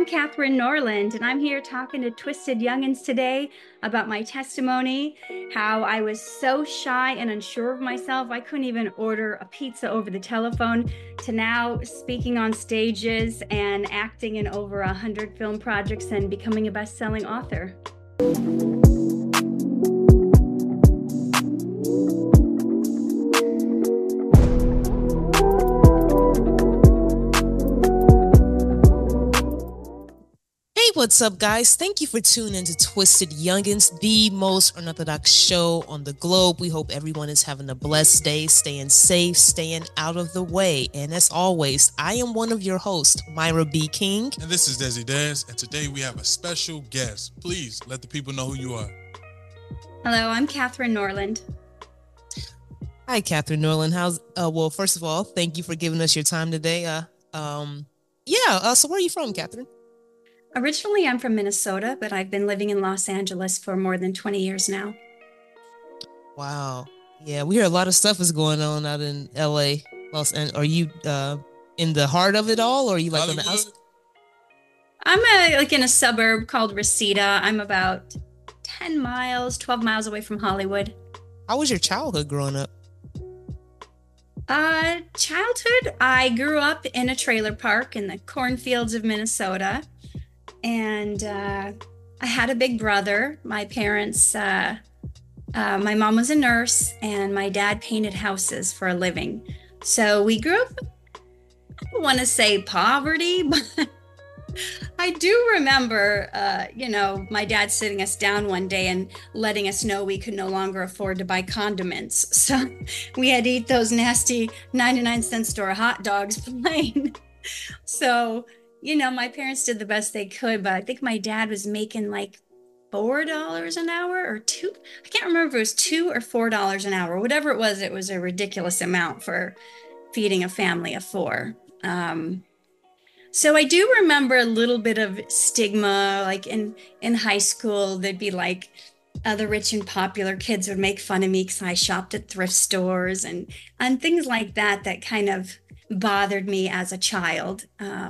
I'm Catherine Norland, and I'm here talking to Twisted Youngins today about my testimony, how I was so shy and unsure of myself, I couldn't even order a pizza over the telephone, to now speaking on stages and acting in over 100 film projects and becoming a best-selling author. Hey, what's up, guys? Thank you for tuning in to Twisted Youngins, the most unorthodox show on the globe. We hope everyone is having a blessed day, staying safe, staying out of the way. And as always, I am one of your hosts, Myra B. King. And this is Desi Dez, and today we have a special guest. Please let the people know who you are. Hello, I'm Catherine Norland. Hi, Catherine Norland. Well, first of all, thank you for giving us your time today. So where are you from, Catherine? Originally, I'm from Minnesota, but I've been living in Los Angeles for more than 20 years now. Wow. Yeah, we hear a lot of stuff is going on out in LA. Are you in the heart of it all, or are you like Hollywood? on the outside? I'm like in a suburb called Reseda. I'm about 10 miles, 12 miles away from Hollywood. How was your childhood growing up? Childhood, I grew up in a trailer park in the cornfields of Minnesota. And I had a big brother. My parents, my mom was a nurse and my dad painted houses for a living. So we grew up, I don't want to say poverty, but I do remember, my dad sitting us down one day and letting us know we could no longer afford to buy condiments. So we had to eat those nasty 99-cent store hot dogs plain. So my parents did the best they could, but I think my dad was making like $4 an hour or two. I can't remember if it was $2 or $4 an hour. Whatever it was a ridiculous amount for feeding a family of four. So I do remember a little bit of stigma, like in high school, there'd be like other rich and popular kids would make fun of me because I shopped at thrift stores and things like that kind of bothered me as a child.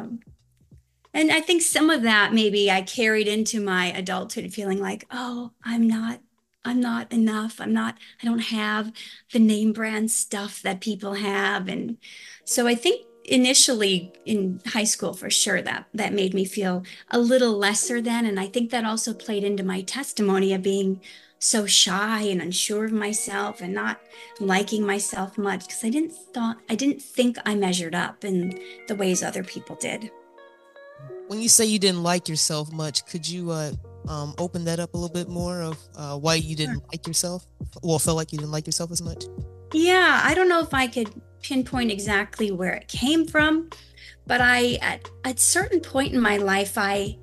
And I think some of that maybe I carried into my adulthood, feeling like, oh, I'm not enough. I don't have the name brand stuff that people have. And so I think initially in high school, for sure, that made me feel a little lesser than. And I think that also played into my testimony of being so shy and unsure of myself and not liking myself much because I didn't think I measured up in the ways other people did. When you say you didn't like yourself much, could you open that up a little bit more of why you didn't like yourself? Well, felt like you didn't like yourself as much? Yeah, I don't know if I could pinpoint exactly where it came from, but at a certain point in my life, I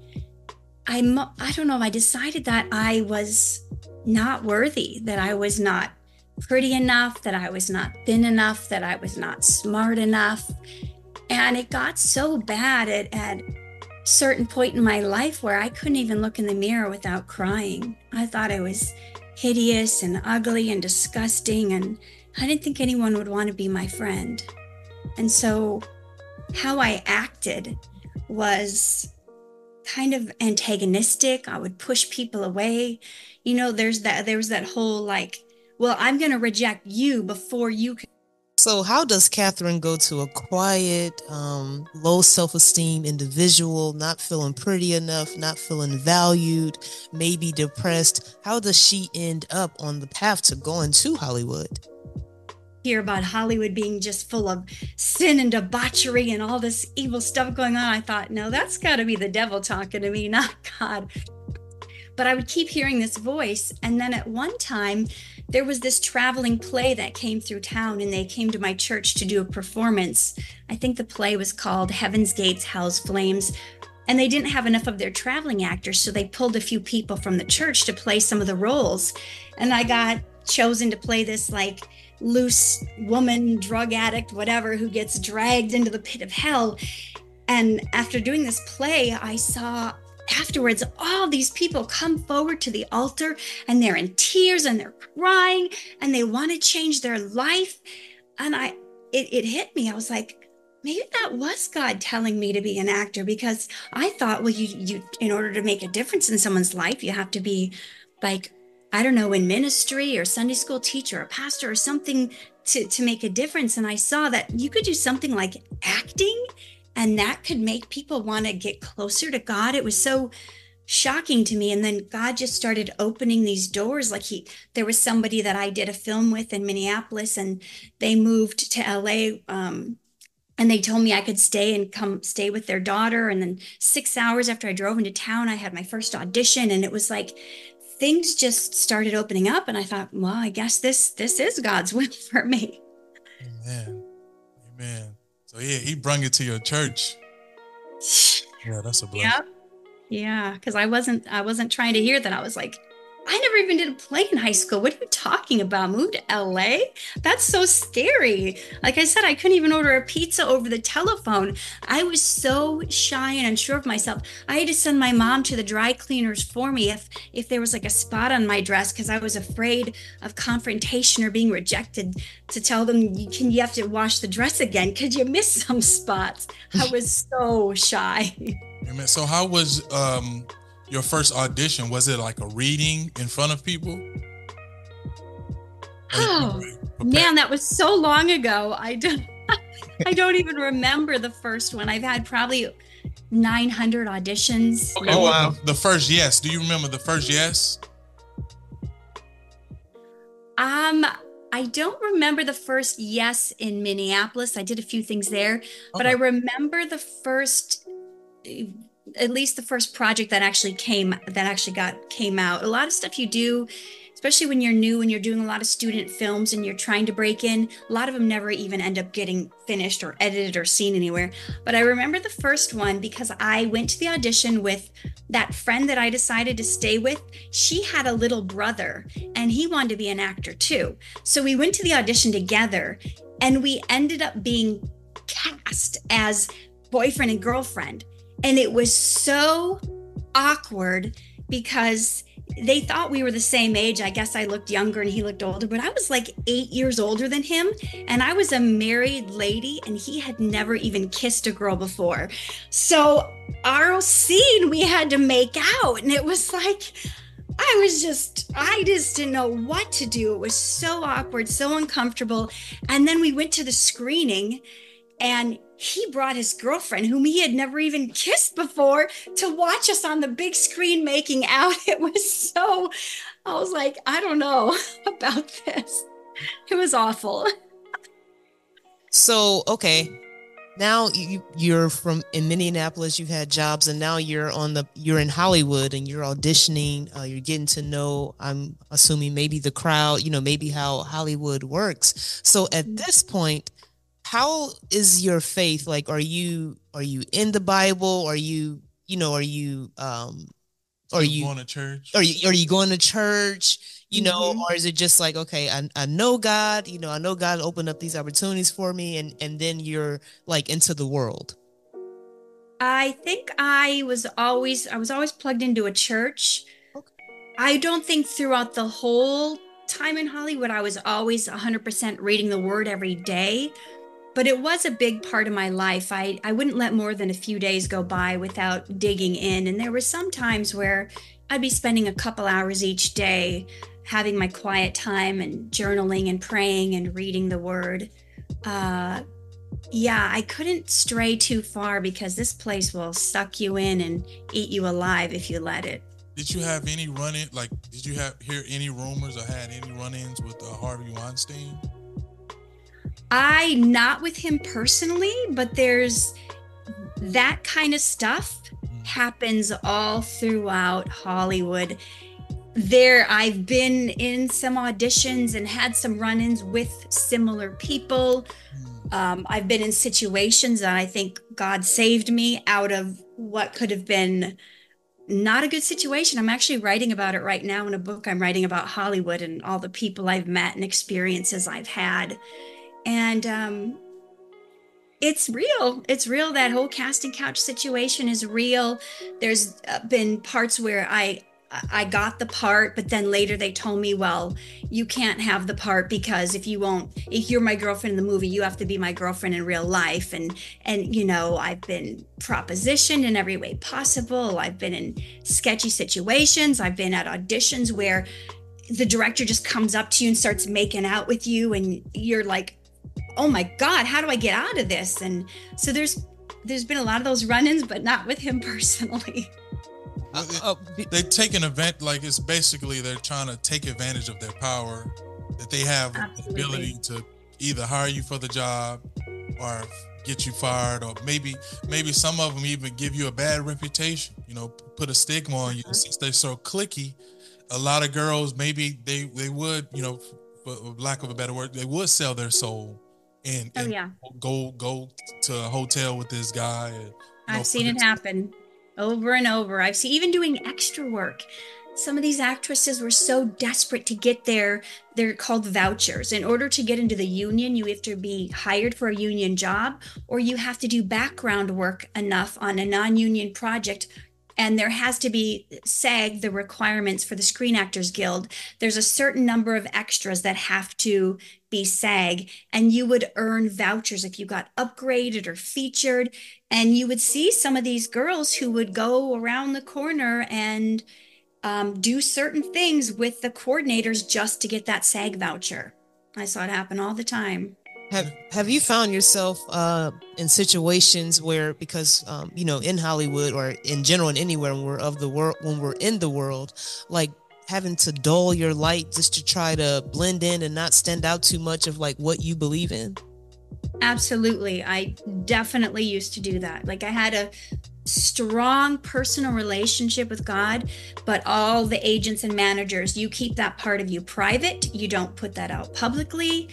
don't know, I decided that I was not worthy, that I was not pretty enough, that I was not thin enough, that I was not smart enough. And it got so bad at certain point in my life where I couldn't even look in the mirror without crying. I thought I was hideous and ugly and disgusting, and I didn't think anyone would want to be my friend. And so how I acted was kind of antagonistic. I would push people away. There was that whole like, well, I'm going to reject you before you can. So how does Catherine go to a quiet, low self-esteem individual, not feeling pretty enough, not feeling valued, maybe depressed? How does she end up on the path to going to Hollywood? Hear about Hollywood being just full of sin and debauchery and all this evil stuff going on. I thought, no, that's got to be the devil talking to me, not God. But I would keep hearing this voice. And then at one time, there was this traveling play that came through town, and they came to my church to do a performance. I think the play was called Heaven's Gates, Hell's Flames. And they didn't have enough of their traveling actors, so they pulled a few people from the church to play some of the roles. And I got chosen to play this like loose woman, drug addict, whatever, who gets dragged into the pit of hell. And after doing this play, I saw afterwards all these people come forward to the altar and they're in tears and they're crying and they want to change their life. And it hit me. I was like, maybe that was God telling me to be an actor because I thought, well, you, in order to make a difference in someone's life, you have to be like, I don't know, in ministry or Sunday school teacher or pastor or something to make a difference. And I saw that you could do something like acting and that could make people want to get closer to God. It was so shocking to me. And then God just started opening these doors. Like there was somebody that I did a film with in Minneapolis and they moved to LA. And they told me I could stay and come stay with their daughter. And then 6 hours after I drove into town, I had my first audition. And it was like things just started opening up. And I thought, well, I guess this is God's will for me. Amen. Amen. So yeah, he brought it to your church. Yeah, that's a blessing. Yep. Yeah, because I wasn't trying to hear that. I was like, I never even did a play in high school. What are you talking about? Moved to LA? That's so scary. Like I said, I couldn't even order a pizza over the telephone. I was so shy and unsure of myself. I had to send my mom to the dry cleaners for me if there was like a spot on my dress because I was afraid of confrontation or being rejected to tell them you have to wash the dress again because you missed some spots. I was so shy. Amen. So how was your first audition? Was it like a reading in front of people? Oh man, that was so long ago. I don't even remember the first one. I've had probably 900 auditions. Okay, oh, wow. The first yes. Do you remember the first yes? I don't remember the first yes in Minneapolis. I did a few things there, but Okay. I remember the first, at least the first project that actually came out. A lot of stuff you do, especially when you're new and you're doing a lot of student films and you're trying to break in, a lot of them never even end up getting finished or edited or seen anywhere. But I remember the first one because I went to the audition with that friend that I decided to stay with. She had a little brother and he wanted to be an actor too. So we went to the audition together and we ended up being cast as boyfriend and girlfriend. And it was so awkward because they thought we were the same age. I guess I looked younger and he looked older, but I was like 8 years older than him. And I was a married lady and he had never even kissed a girl before. So our scene we had to make out. And it was like, I just didn't know what to do. It was so awkward, so uncomfortable. And then we went to the screening and he brought his girlfriend, whom he had never even kissed before, to watch us on the big screen making out. It was so, I was like, I don't know about this. It was awful. So, okay. Now you're in Minneapolis, you've had jobs, and now you're in Hollywood and you're auditioning, you're getting to know, I'm assuming, maybe the crowd, maybe how Hollywood works. So at this point, how is your faith? Like, are you in the Bible? Are you going to church? Are you going to church? Mm-hmm. Or is it just like, okay, I know God, I know God opened up these opportunities for me, and then you're like into the world? I think I was always plugged into a church. Okay. I don't think throughout the whole time in Hollywood, I was always 100% reading the word every day. But it was a big part of my life. I wouldn't let more than a few days go by without digging in. And there were some times where I'd be spending a couple hours each day having my quiet time and journaling and praying and reading the word. Yeah, I couldn't stray too far because this place will suck you in and eat you alive if you let it. Did you have any run-in? Like, did you hear any rumors or had any run-ins with Harvey Weinstein? Not with him personally, but there's that kind of stuff happens all throughout Hollywood. I've been in some auditions and had some run-ins with similar people. I've been in situations that I think God saved me out of what could have been not a good situation. I'm actually writing about it right now in a book. I'm writing about Hollywood and all the people I've met and experiences I've had. And it's real. It's real. That whole casting couch situation is real. There's been parts where I got the part, but then later they told me, well, you can't have the part because if you're my girlfriend in the movie, you have to be my girlfriend in real life. And I've been propositioned in every way possible. I've been in sketchy situations. I've been at auditions where the director just comes up to you and starts making out with you, and you're like, oh my God, how do I get out of this? And so there's been a lot of those run-ins, but not with him personally. They take an event, like it's basically they're trying to take advantage of their power, that they have the ability to either hire you for the job or get you fired, or maybe some of them even give you a bad reputation, put a stigma on you. Since they're so cliquey, a lot of girls, maybe they would, for lack of a better word, they would sell their soul and go to a hotel with this guy. And, I've seen it happen over and over. I've seen, even doing extra work, some of these actresses were so desperate to get they're called vouchers. In order to get into the union, you have to be hired for a union job, or you have to do background work enough on a non-union project. And there has to be SAG, the requirements for the Screen Actors Guild. There's a certain number of extras that have to be SAG, and you would earn vouchers if you got upgraded or featured. And you would see some of these girls who would go around the corner and do certain things with the coordinators just to get that SAG voucher. I saw it happen all the time. Have you found yourself in situations where, because in Hollywood or in general, and anywhere when we're in the world, like having to dull your light just to try to blend in and not stand out too much of like what you believe in? Absolutely. I definitely used to do that. Like, I had a strong personal relationship with God, but all the agents and managers, you keep that part of you private. You don't put that out publicly.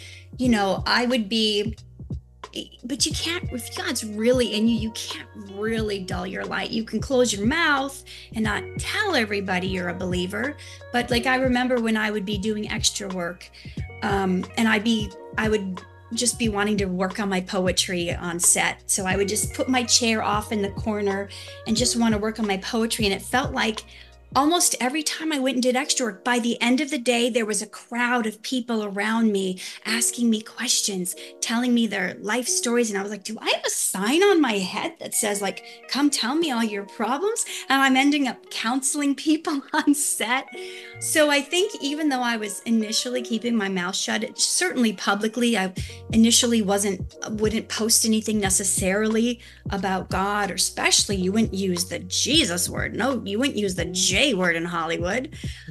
I would be, but you can't, if God's really in you, you can't really dull your light. You can close your mouth and not tell everybody you're a believer. But like, I remember when I would be doing extra work, and I would just be wanting to work on my poetry on set. So I would just put my chair off in the corner and just want to work on my poetry. And it felt like almost every time I went and did extra work, by the end of the day, there was a crowd of people around me asking me questions, telling me their life stories. And I was like, do I have a sign on my head that says, like, come tell me all your problems? And I'm ending up counseling people on set. So I think even though I was initially keeping my mouth shut, certainly publicly, I initially wouldn't post anything necessarily about God, or especially you wouldn't use the Jesus word. No, you wouldn't use the J word in Hollywood.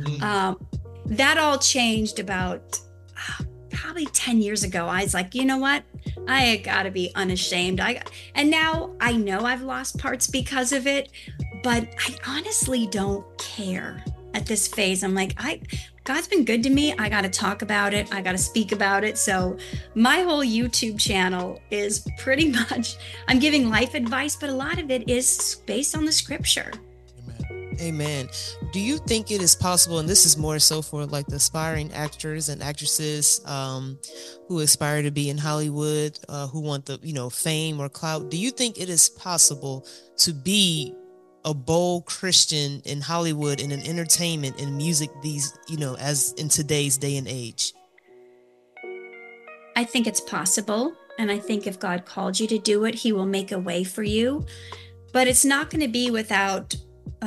That all changed about probably 10 years ago. I was like, you know what? I gotta be unashamed. And now I know I've lost parts because of it, but I honestly don't care at this phase. I'm like, God's been good to me. I got to talk about it. I got to speak about it. So my whole YouTube channel is pretty much, I'm giving life advice, but a lot of it is based on the scripture. Amen. Do you think it is possible, and this is more so for like the aspiring actors and actresses who aspire to be in Hollywood, who want the, fame or clout. Do you think it is possible to be a bold Christian in Hollywood and in entertainment and music as in today's day and age? I think it's possible. And I think if God called you to do it, he will make a way for you. But it's not going to be without,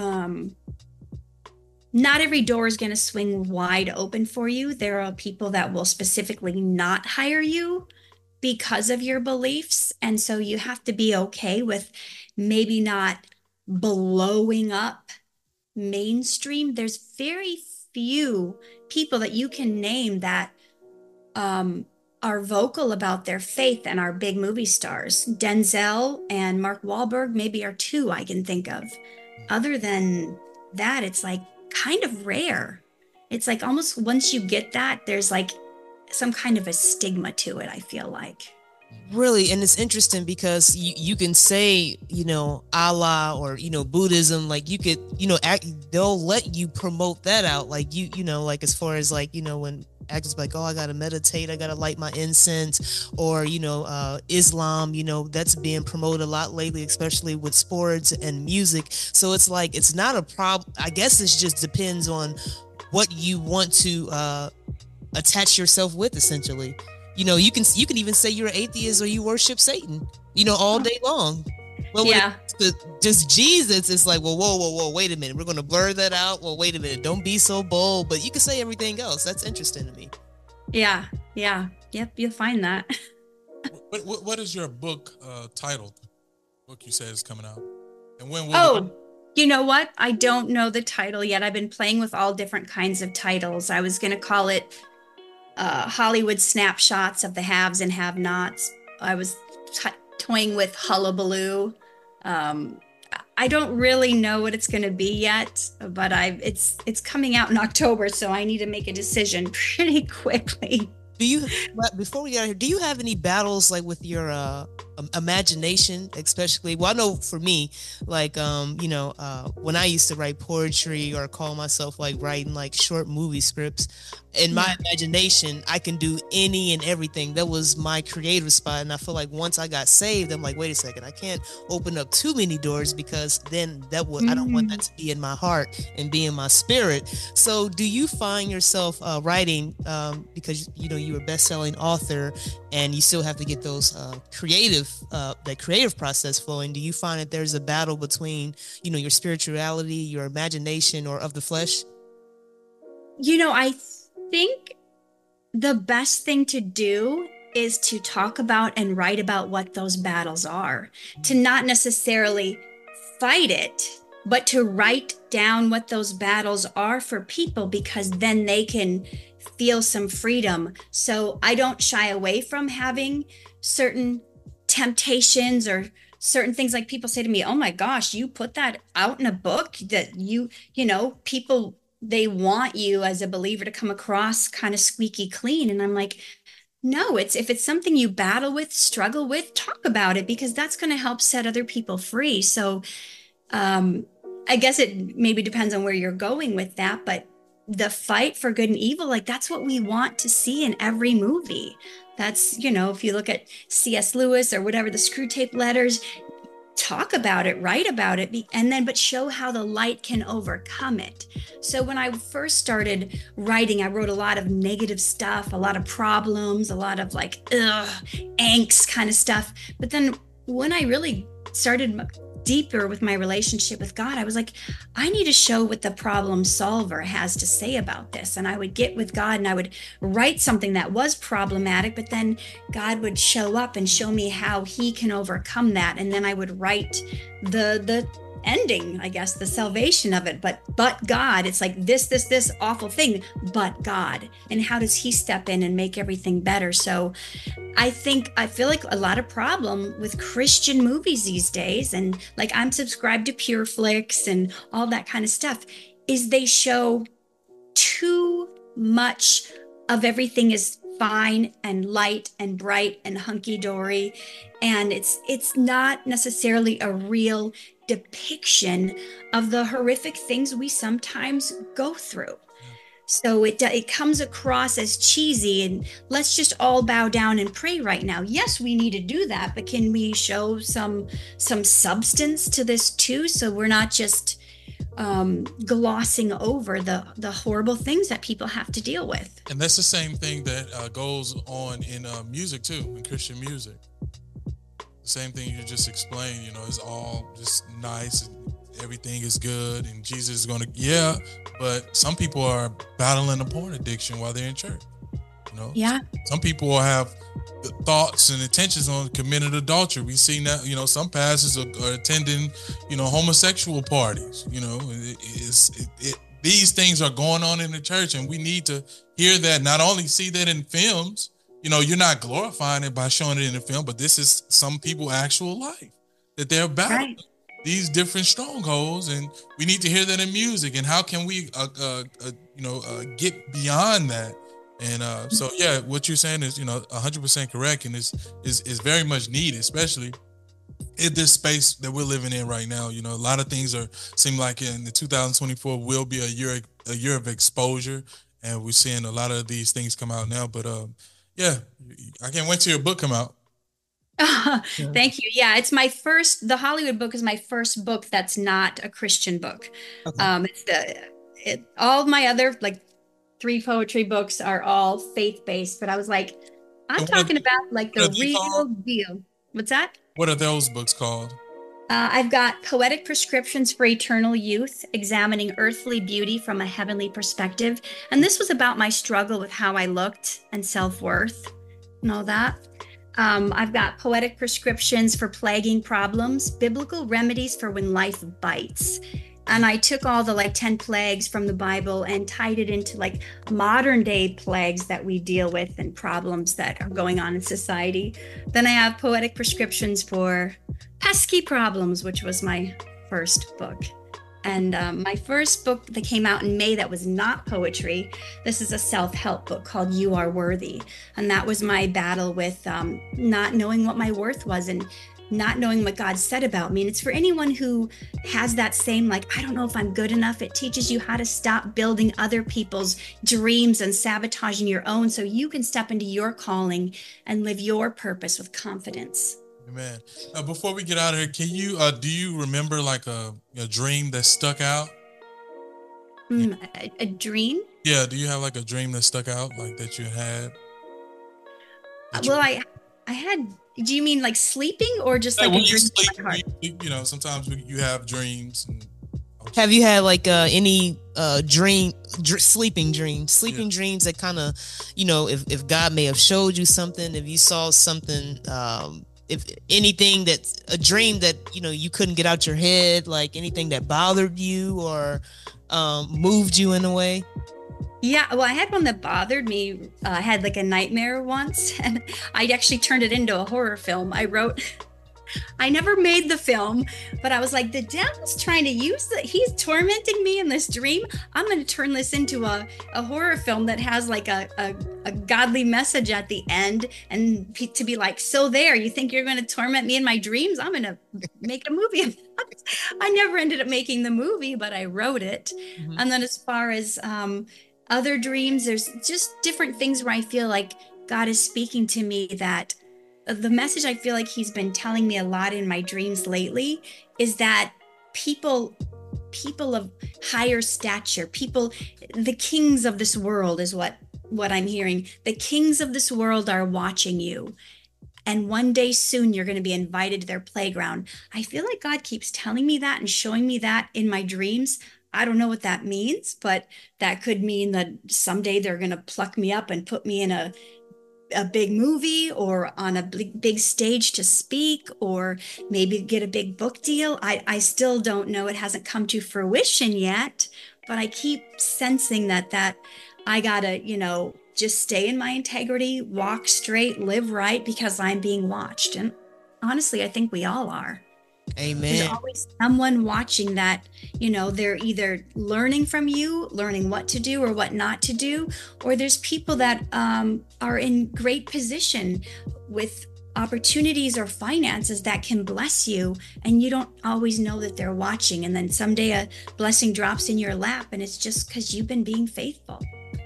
not every door is going to swing wide open for you. There are people that will specifically not hire you because of your beliefs. And so you have to be okay with maybe not blowing up mainstream. There's very few people that you can name that are vocal about their faith and are big movie stars. Denzel and Mark Wahlberg maybe are two I can think of. Other than that, it's like kind of rare. It's like almost once you get that, there's like some kind of a stigma to it, I feel like. Really, and it's interesting because you can say, Allah or, Buddhism, like you could, they'll let you promote that out. Like like as far as like, when actors like, oh, I gotta meditate, I gotta light my incense, or Islam, that's being promoted a lot lately, especially with sports and music. So it's like, it's not a problem. I guess it just depends on what you want to attach yourself with, essentially. You can even say you're an atheist or you worship Satan, all day long. Well, yeah. Just Jesus, it's like, well, whoa, wait a minute. We're going to blur that out. Well, wait a minute. Don't be so bold. But you can say everything else. That's interesting to me. Yeah. Yep, you'll find that. What is your book titled? Book you said is coming out. And when will you know what? I don't know the title yet. I've been playing with all different kinds of titles. I was going to call it Hollywood Snapshots of the Haves and Have-Nots. I was toying with Hullabaloo. I don't really know what it's going to be yet, but it's coming out in October, so I need to make a decision pretty quickly. Before we get out here, do you have any battles like with your imagination, especially? Well, I know for me, like when I used to write poetry or call myself like writing like short movie scripts, in my imagination, I can do any and everything. That was my creative spot. And I feel like once I got saved, I'm like, wait a second, I can't open up too many doors, because then I don't want that to be in my heart and be in my spirit. So do you find yourself writing, because you're a best-selling author and you still have to get those that creative process flowing? Do you find that there's a battle between, your spirituality, your imagination, or of the flesh? I think the best thing to do is to talk about and write about what those battles are, to not necessarily fight it, but to write down what those battles are for people, because then they can feel some freedom. So I don't shy away from having certain temptations or certain things. Like, people say to me, oh my gosh, you put that out in a book, that people, they want you as a believer to come across kind of squeaky clean. And I'm like, no, if it's something you battle with, struggle with, talk about it, because that's going to help set other people free. So I guess it maybe depends on where you're going with that, but the fight for good and evil, like, that's what we want to see in every movie. That's, if you look at C.S. Lewis or whatever, the Screw Tape Letters, talk about it, write about it, but show how the light can overcome it. So when I first started writing, I wrote a lot of negative stuff, a lot of problems, a lot of like, angst kind of stuff. But then when I really started deeper with my relationship with God, I was like, I need to show what the problem solver has to say about this. And I would get with God and I would write something that was problematic, but then God would show up and show me how he can overcome that. And then I would write the ending, I guess, the salvation of it. But God, it's like this awful thing, but God. And how does he step in and make everything better? So I feel like a lot of problem with Christian movies these days, and like, I'm subscribed to Pure Flix and all that kind of stuff, is they show too much of everything is fine and light and bright and hunky-dory. And it's not necessarily a real depiction of the horrific things we sometimes go through. So it comes across as cheesy and let's just all bow down and pray right now. Yes, we need to do that, but can we show some substance to this too? So we're not just glossing over the horrible things that people have to deal with. And that's the same thing that goes on in music too, in Christian music. The same thing you just explained, is all just nice and everything is good and Jesus is going to, but some people are battling a porn addiction while they're in church. Yeah. Some people will have thoughts and intentions on committing adultery. We've seen that, some pastors are attending, homosexual parties. These things are going on in the church, and we need to hear that. Not only see that in films, you're not glorifying it by showing it in the film, but this is some people's actual life that they're battling. Right. These different strongholds, and we need to hear that in music. And how can we, get beyond that? And so, what you're saying is, 100% correct, and is very much needed, especially in this space that we're living in right now. A lot of things seem like in the 2024 will be a year of exposure, and we're seeing a lot of these things come out now. But yeah, I can't wait till your book come out. Thank you. Yeah, it's my first. The Hollywood book is my first book that's not a Christian book. Okay. All my other like 3 poetry books are all faith-based, but I was like, I'm talking about like the real deal. What's that? What are those books called? I've got Poetic Prescriptions for Eternal Youth, examining earthly beauty from a heavenly perspective. And this was about my struggle with how I looked and self-worth and all that. I've got Poetic Prescriptions for Plaguing Problems, Biblical Remedies for When Life Bites. And I took all the like 10 plagues from the Bible and tied it into like modern day plagues that we deal with and problems that are going on in society. Then I have Poetic Prescriptions for Pesky Problems, which was my first book. And my first book that came out in May that was not poetry, this is a self-help book called You Are Worthy. And that was my battle with not knowing what my worth was and not knowing what God said about me. And it's for anyone who has that same, like, I don't know if I'm good enough. It teaches you how to stop building other people's dreams and sabotaging your own so you can step into your calling and live your purpose with confidence. Amen. Before we get out of here, can you do you remember like a dream that stuck out? A dream? Yeah. Do you have like a dream that stuck out, like that you had? Well, I had. Do you mean like sleeping or just like a dream in my heart? You know, sometimes you have dreams. Have you had like any sleeping dreams that kind of, you know, if God may have showed you something, if you saw something, if anything that's a dream that, you know, you couldn't get out your head, like anything that bothered you or moved you in a way? Yeah, well, I had one that bothered me. I had like a nightmare once, and I actually turned it into a horror film. I never made the film, but I was like, the devil's trying to he's tormenting me in this dream. I'm going to turn this into a horror film that has like a godly message at the end, and to be like, so there, you think you're going to torment me in my dreams? I'm going to make a movie. I never ended up making the movie, but I wrote it. Mm-hmm. And then as far as other dreams, there's just different things where I feel like God is speaking to me, that the message I feel like he's been telling me a lot in my dreams lately is that people of higher stature, the kings of this world is what I'm hearing. The kings of this world are watching you. And one day soon, you're going to be invited to their playground. I feel like God keeps telling me that and showing me that in my dreams. I don't know what that means, but that could mean that someday they're going to pluck me up and put me in a big movie or on a big stage to speak, or maybe get a big book deal. I still don't know. It hasn't come to fruition yet, but I keep sensing that I gotta, you know, just stay in my integrity, walk straight, live right, because I'm being watched. And honestly, I think we all are. Amen. There's always someone watching that, you know, they're either learning from you, learning what to do or what not to do, or there's people that are in great position with opportunities or finances that can bless you, and you don't always know that they're watching. And then someday a blessing drops in your lap, and it's just because you've been being faithful.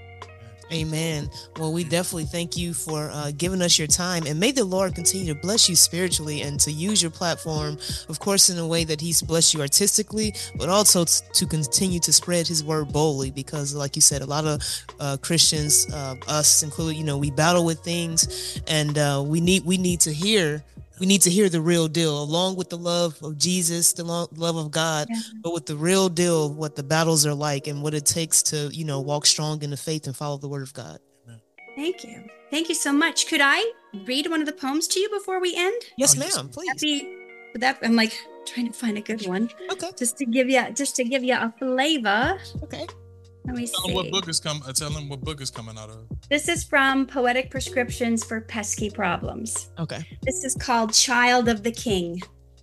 Amen. Well, we definitely thank you for giving us your time, and may the Lord continue to bless you spiritually and to use your platform, of course, in a way that he's blessed you artistically, but also to continue to spread his word boldly, because like you said, a lot of Christians, us included, you know, we battle with things, and we need to hear the real deal, along with the love of Jesus, the love of God, but with the real deal, what the battles are like and what it takes to, you know, walk strong in the faith and follow the word of God. Thank you. Thank you so much. Could I read one of the poems to you before we end? Yes, ma'am, please. I'm like trying to find a good one. Okay. Just to give you a flavor. Okay. Let me see. Tell them what book is coming out of. This is from Poetic Prescriptions for Pesky Problems. Okay. This is called Child of the King.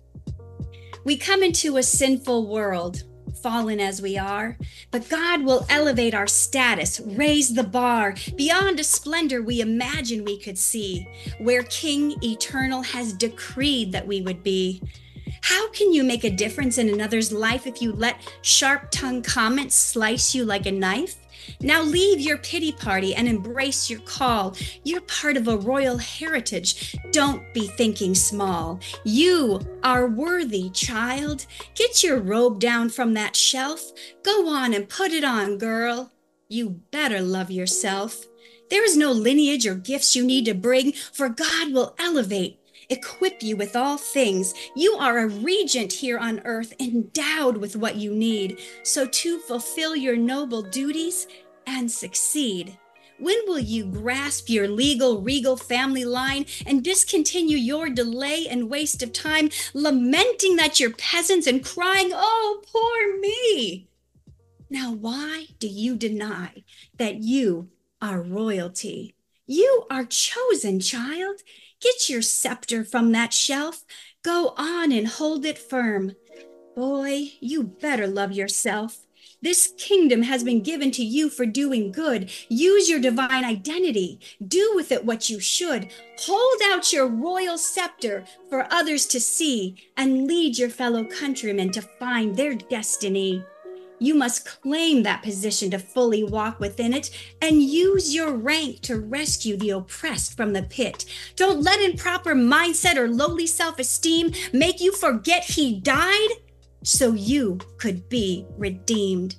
We come into a sinful world, fallen as we are, but God will elevate our status, raise the bar beyond a splendor we imagine we could see, where King Eternal has decreed that we would be. How can you make a difference in another's life if you let sharp-tongued comments slice you like a knife? Now leave your pity party and embrace your call. You're part of a royal heritage. Don't be thinking small. You are worthy, child. Get your robe down from that shelf. Go on and put it on, girl. You better love yourself. There is no lineage or gifts you need to bring, for God will elevate, equip you with all things. You are a regent here on earth, endowed with what you need. So to fulfill your noble duties and succeed. When will you grasp your legal, regal family line and discontinue your delay and waste of time, lamenting that you're peasants and crying, oh, poor me? Now, why do you deny that you are royalty? You are chosen, child. Get your scepter from that shelf. Go on and hold it firm. Boy, you better love yourself. This kingdom has been given to you for doing good. Use your divine identity. Do with it what you should. Hold out your royal scepter for others to see and lead your fellow countrymen to find their destiny. You must claim that position to fully walk within it and use your rank to rescue the oppressed from the pit. Don't let improper mindset or lowly self-esteem make you forget he died so you could be redeemed.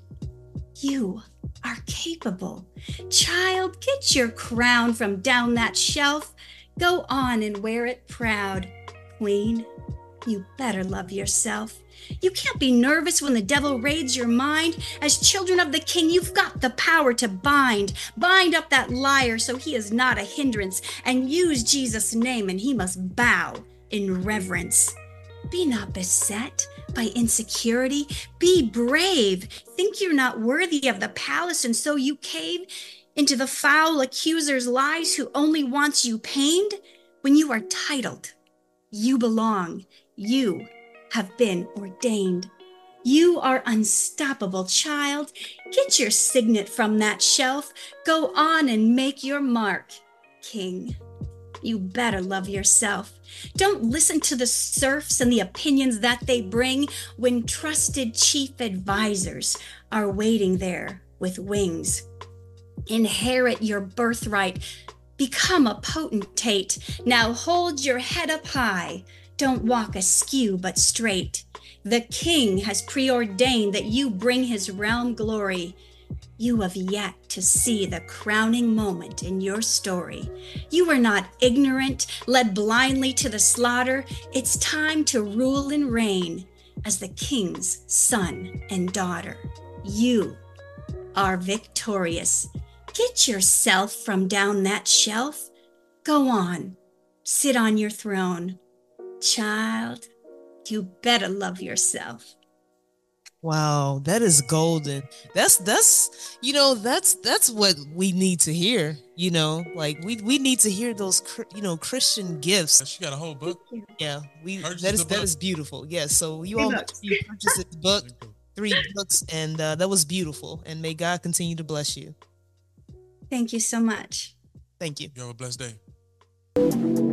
You are capable. Child, get your crown from down that shelf. Go on and wear it proud. Queen, you better love yourself. You can't be nervous when the devil raids your mind. As children of the King, you've got the power to bind up that liar so he is not a hindrance, and use Jesus' name and he must bow in reverence. Be not beset by insecurity. Be brave. Think you're not worthy of the palace, and so you cave into the foul accuser's lies who only wants you pained. When you are titled, you belong. You have been ordained. You are unstoppable, child. Get your signet from that shelf. Go on and make your mark, King. You better love yourself. Don't listen to the serfs and the opinions that they bring when trusted chief advisors are waiting there with wings. Inherit your birthright. Become a potentate. Now hold your head up high. Don't walk askew but straight. The King has preordained that you bring his realm glory. You have yet to see the crowning moment in your story. You are not ignorant, led blindly to the slaughter. It's time to rule and reign as the King's son and daughter. You are victorious. Get yourself from down that shelf. Go on, sit on your throne. Child, you better love yourself. Wow, that is golden. That's what we need to hear, like we need to hear those Christian gifts. She got a whole book. Yeah, that is beautiful. Yeah, so you all purchased the book, 3 books, and that was beautiful, and may God continue to bless you. Thank you so much. Thank you. You have a blessed day.